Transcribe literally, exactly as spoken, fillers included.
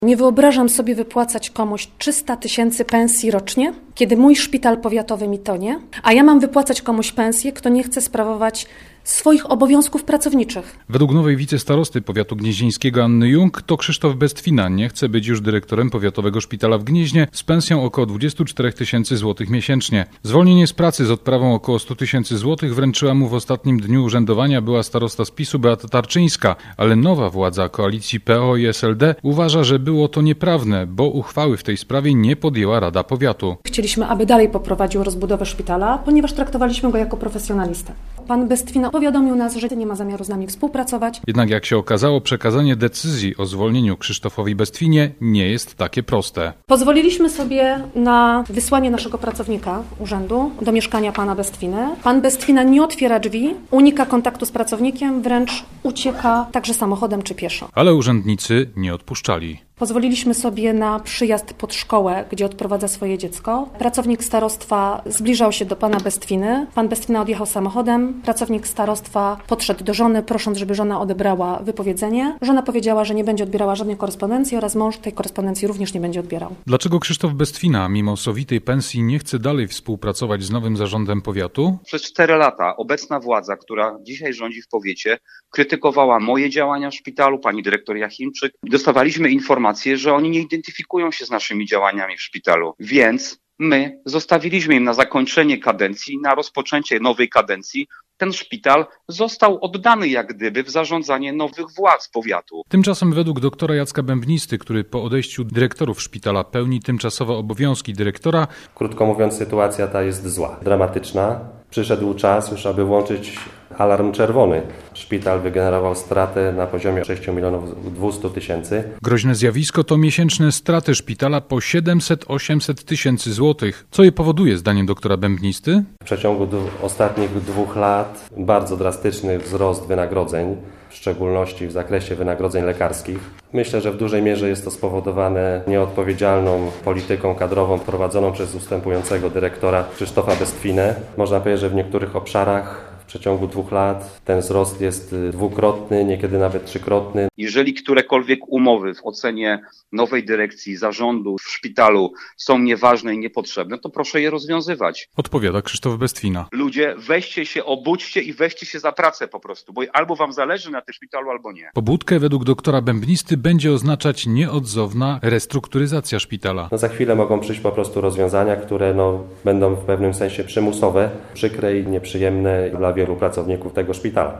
Nie wyobrażam sobie wypłacać komuś trzysta tysięcy pensji rocznie, kiedy mój szpital powiatowy mi tonie, a ja mam wypłacać komuś pensję, kto nie chce sprawować swoich obowiązków pracowniczych. Według nowej wicestarosty powiatu gnieźnieńskiego Anny Jung to Krzysztof Bestwina nie chce być już dyrektorem powiatowego szpitala w Gnieźnie z pensją około dwadzieścia cztery tysiące złotych miesięcznie. Zwolnienie z pracy z odprawą około sto tysięcy złotych wręczyła mu w ostatnim dniu urzędowania była starosta z PiSu Beata Tarczyńska, ale nowa władza koalicji P O i S L D uważa, że było to nieprawne, bo uchwały w tej sprawie nie podjęła Rada Powiatu. Chcieliśmy, aby dalej poprowadził rozbudowę szpitala, ponieważ traktowaliśmy go jako profesjonalistę. Pan Bestwina powiadomił nas, że nie ma zamiaru z nami współpracować. Jednak jak się okazało, przekazanie decyzji o zwolnieniu Krzysztofowi Bestwinie nie jest takie proste. Pozwoliliśmy sobie na wysłanie naszego pracownika urzędu do mieszkania pana Bestwiny. Pan Bestwina nie otwiera drzwi, unika kontaktu z pracownikiem, wręcz ucieka także samochodem czy pieszo. Ale urzędnicy nie odpuszczali. Pozwoliliśmy sobie na przyjazd pod szkołę, gdzie odprowadza swoje dziecko. Pracownik starostwa zbliżał się do pana Bestwiny. Pan Bestwina odjechał samochodem. Pracownik starostwa podszedł do żony, prosząc, żeby żona odebrała wypowiedzenie. Żona powiedziała, że nie będzie odbierała żadnej korespondencji oraz mąż tej korespondencji również nie będzie odbierał. Dlaczego Krzysztof Bestwina, mimo sowitej pensji, nie chce dalej współpracować z nowym zarządem powiatu? Przez cztery lata obecna władza, która dzisiaj rządzi w powiecie, krytykowała moje działania w szpitalu, pani dyrektor Jachimczyk. Dostawaliśmy informacje, że oni nie identyfikują się z naszymi działaniami w szpitalu, więc my zostawiliśmy im na zakończenie kadencji, na rozpoczęcie nowej kadencji. Ten szpital został oddany jak gdyby w zarządzanie nowych władz powiatu. Tymczasem według doktora Jacka Bębnisty, który po odejściu dyrektorów szpitala pełni tymczasowo obowiązki dyrektora. Krótko mówiąc, sytuacja ta jest zła, dramatyczna. Przyszedł czas już, aby włączyć alarm czerwony. Szpital wygenerował stratę na poziomie sześć milionów dwieście tysięcy. Groźne zjawisko to miesięczne straty szpitala po siedemset do osiemset tysięcy złotych. Co je powoduje zdaniem doktora Bębnisty? W przeciągu d- ostatnich dwóch lat bardzo drastyczny wzrost wynagrodzeń, w szczególności w zakresie wynagrodzeń lekarskich. Myślę, że w dużej mierze jest to spowodowane nieodpowiedzialną polityką kadrową prowadzoną przez ustępującego dyrektora Krzysztofa Bestwinę. Można powiedzieć, że w niektórych obszarach w przeciągu dwóch lat ten wzrost jest dwukrotny, niekiedy nawet trzykrotny. Jeżeli którekolwiek umowy w ocenie nowej dyrekcji, zarządu w szpitalu są nieważne i niepotrzebne, to proszę je rozwiązywać. Odpowiada Krzysztof Bestwina. Ludzie, weźcie się, obudźcie i weźcie się za pracę po prostu, bo albo wam zależy na tym szpitalu, albo nie. Pobudkę według doktora Bębnisty będzie oznaczać nieodzowna restrukturyzacja szpitala. No za chwilę mogą przyjść po prostu rozwiązania, które no, będą w pewnym sensie przymusowe, przykre i nieprzyjemne dla wielu pracowników tego szpitala.